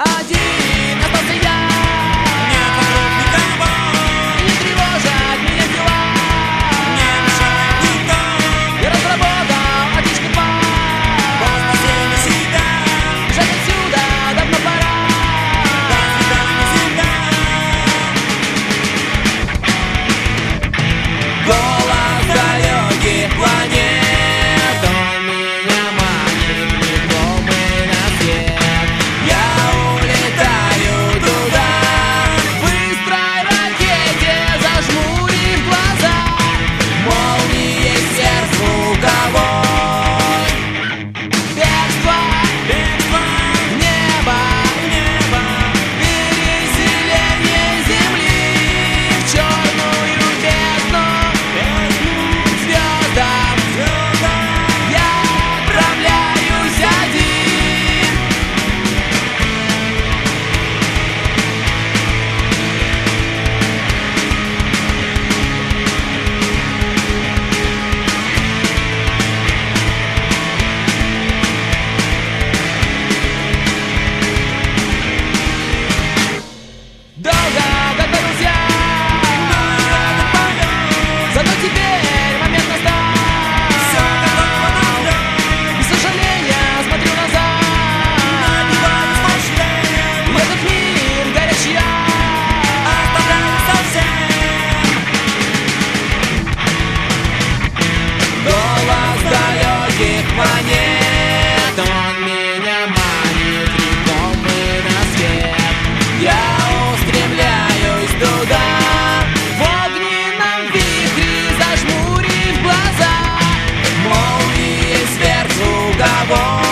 Один остался я. Нет вокруг никого, Не тревожат меня дела. не мешает никто. Я разработал отличный план. Поздно время себя, Бежать отсюда давно пора. до свидания всегда. Голос далеких планет, он меня манит, знакомый на свет. Я улетаю туда, в быстрой ракете, зажмурив глаза. Молнией сверхзвуковой. Бегство Бегство в небо, в небо, переселение земли в черную бездну. К звездам звездам. я отправляюсь один. Долго готовился, зато теперь момент настал. Всё готово на взлёт, Без сожаления смотрю назад. набиваю свой шлем, В этот мир горячий я. оставляю совсем. Голос далеких планет, он меня манит, знакомый на свет. Я устремляюсь туда, в огненном вихре, зажмурив глаза. Молнией сверхзвуковой.